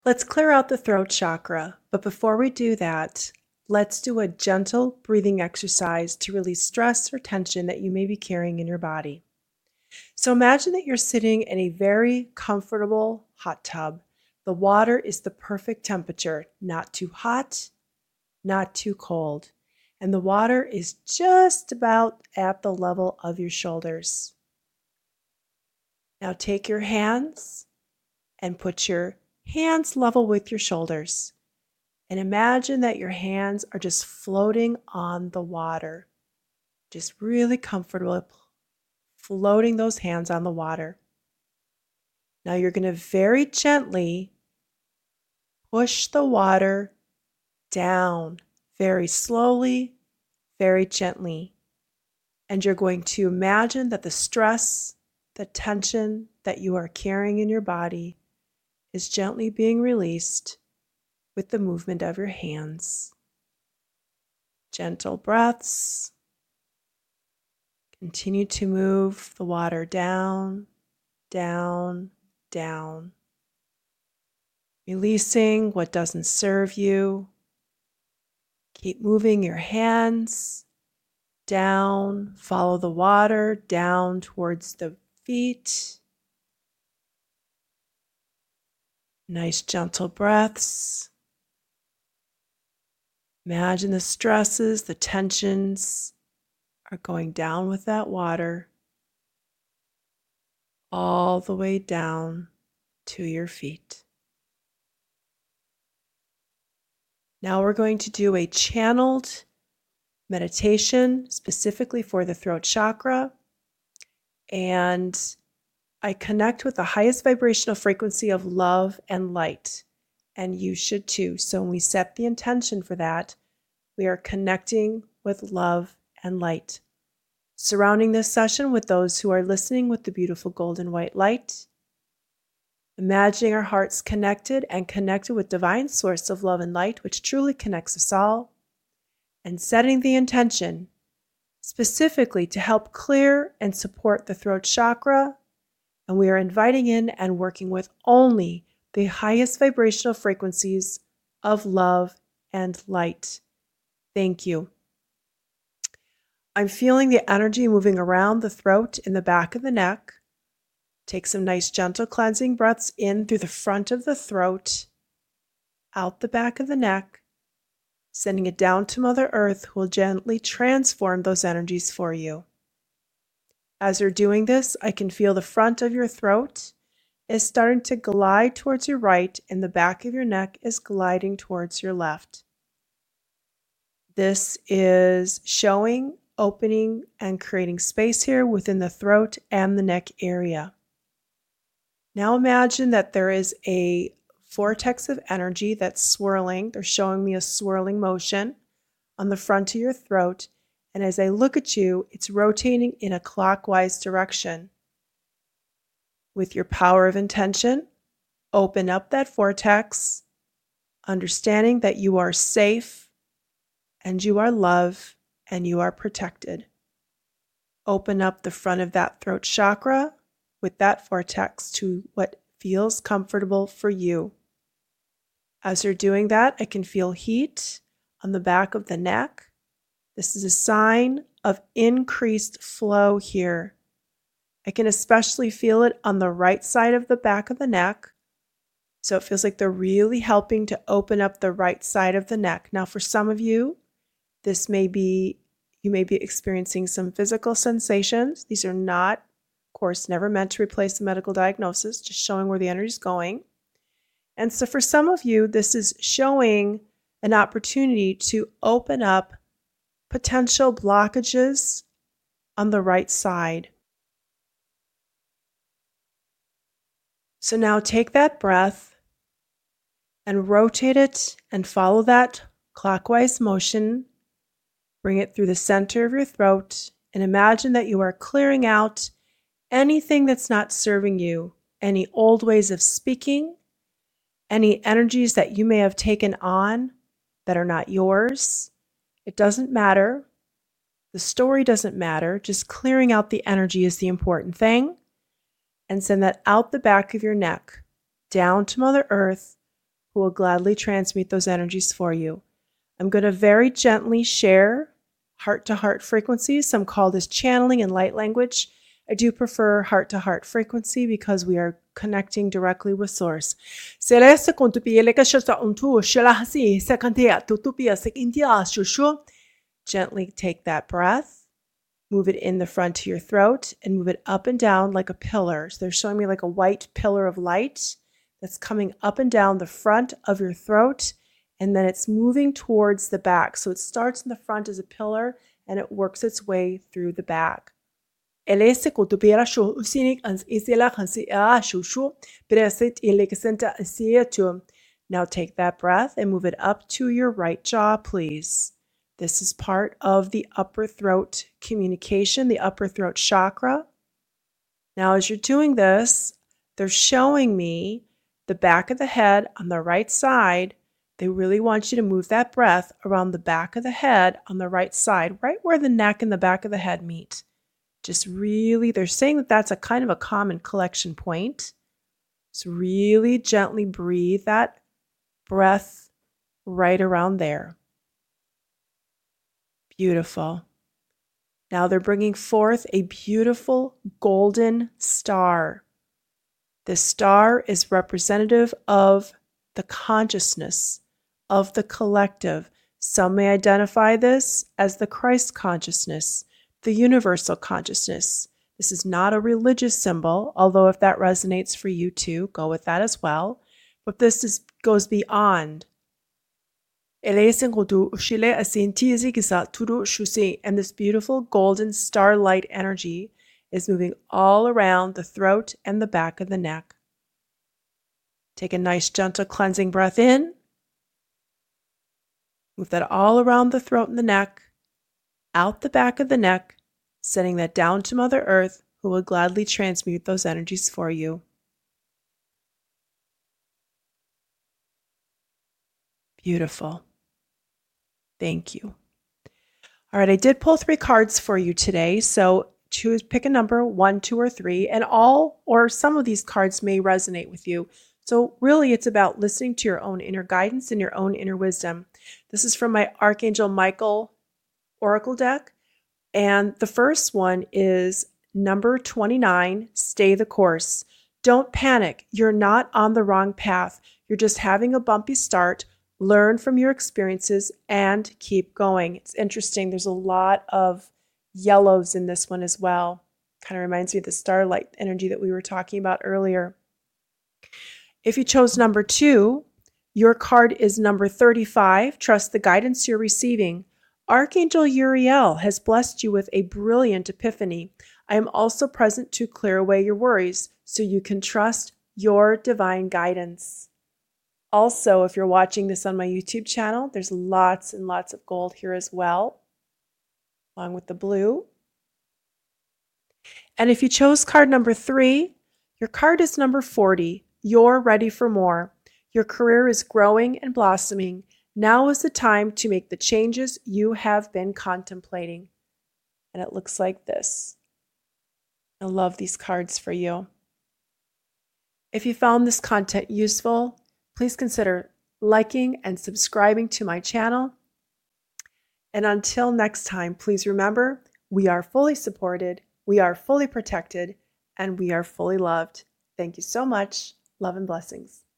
Let's clear out the throat chakra, but before we do that, let's do a gentle breathing exercise to release stress or tension that you may be carrying in your body. So imagine that you're sitting in a very comfortable hot tub. The water is the perfect temperature, not too hot, not too cold, and the water is just about at the level of your shoulders. Now take your hands and put your hands level with your shoulders. And imagine that your hands are just floating on the water, just really comfortable, floating those hands on the water. Now you're going to very gently push the water down, very slowly, very gently. And you're going to imagine that the stress, the tension that you are carrying in your body is gently being released with the movement of your hands. Gentle breaths. Continue to move the water down, down, down. Releasing what doesn't serve you. Keep moving your hands down. Follow the water down towards the feet. Nice gentle breaths. Imagine the stresses, the tensions are going down with that water all the way down to your feet. Now we're going to do a channeled meditation specifically for the throat chakra, and I connect with the highest vibrational frequency of love and light, and you should too. So when we set the intention for that, we are connecting with love and light. Surrounding this session with those who are listening with the beautiful golden white light, imagining our hearts connected with divine source of love and light, which truly connects us all, and setting the intention specifically to help clear and support the throat chakra. And we are inviting in and working with only the highest vibrational frequencies of love and light. Thank you. I'm feeling the energy moving around the throat in the back of the neck. Take some nice gentle cleansing breaths in through the front of the throat, out the back of the neck, sending it down to Mother Earth, who will gently transform those energies for you. As you're doing this, I can feel the front of your throat is starting to glide towards your right, and the back of your neck is gliding towards your left. This is showing, opening, and creating space here within the throat and the neck area. Now imagine that there is a vortex of energy that's swirling. They're showing me a swirling motion on the front of your throat. And as I look at you, it's rotating in a clockwise direction. With your power of intention, open up that vortex, understanding that you are safe and you are loved and you are protected. Open up the front of that throat chakra with that vortex to what feels comfortable for you. As you're doing that, I can feel heat on the back of the neck. This is a sign of increased flow here. I can especially feel it on the right side of the back of the neck. So it feels like they're really helping to open up the right side of the neck. Now, for some of you, you may be experiencing some physical sensations. These are not, of course, never meant to replace the medical diagnosis, just showing where the energy is going. And so for some of you, this is showing an opportunity to open up potential blockages on the right side. So now take that breath and rotate it and follow that clockwise motion. Bring it through the center of your throat and imagine that you are clearing out anything that's not serving you, any old ways of speaking, any energies that you may have taken on that are not yours. It doesn't matter. The story doesn't matter. Just clearing out the energy is the important thing. And send that out the back of your neck, down to Mother Earth, who will gladly transmute those energies for you. I'm going to very gently share heart-to-heart frequencies. Some call this channeling in light language. I do prefer heart-to-heart frequency because we are connecting directly with Source. Gently take that breath, move it in the front of your throat, and move it up and down like a pillar. So they're showing me like a white pillar of light that's coming up and down the front of your throat, and then it's moving towards the back. So it starts in the front as a pillar, and it works its way through the back. Now take that breath and move it up to your right jaw, please. This is part of the upper throat communication, the upper throat chakra. Now, as you're doing this, they're showing me the back of the head on the right side. They really want you to move that breath around the back of the head on the right side, right where the neck and the back of the head meet. Just really, they're saying that that's a kind of a common collection point. So really gently breathe that breath right around there. Beautiful. Now they're bringing forth a beautiful golden star. This star is representative of the consciousness of the collective. Some may identify this as the Christ consciousness, the universal consciousness. This is not a religious symbol, although if that resonates for you too, go with that as well. But this goes beyond. And this beautiful golden starlight energy is moving all around the throat and the back of the neck. Take a nice gentle cleansing breath in. Move that all around the throat and the neck, out the back of the neck, sending that down to Mother Earth, who will gladly transmute those energies for you. Beautiful. Thank you. All right, I did pull 3 cards for you today, so pick a number, 1, 2, or 3, and all or some of these cards may resonate with you. So really, it's about listening to your own inner guidance and your own inner wisdom. This is from my Archangel Michael Oracle deck, and the first one is number 29, stay the course. Don't panic. You're not on the wrong path. You're just having a bumpy start. Learn from your experiences and keep going. It's interesting. There's a lot of yellows in this one as well. Kind of reminds me of the starlight energy that we were talking about earlier. If you chose number 2, your card is number 35. Trust the guidance you're receiving. Archangel Uriel has blessed you with a brilliant epiphany. I am also present to clear away your worries so you can trust your divine guidance. Also, if you're watching this on my YouTube channel, there's lots and lots of gold here as well, along with the blue. And if you chose card number 3, your card is number 40. You're ready for more. Your career is growing and blossoming. Now is the time to make the changes you have been contemplating. And it looks like this. I love these cards for you. If you found this content useful, please consider liking and subscribing to my channel. And until next time, please remember, we are fully supported, we are fully protected, and we are fully loved. Thank you so much. Love and blessings.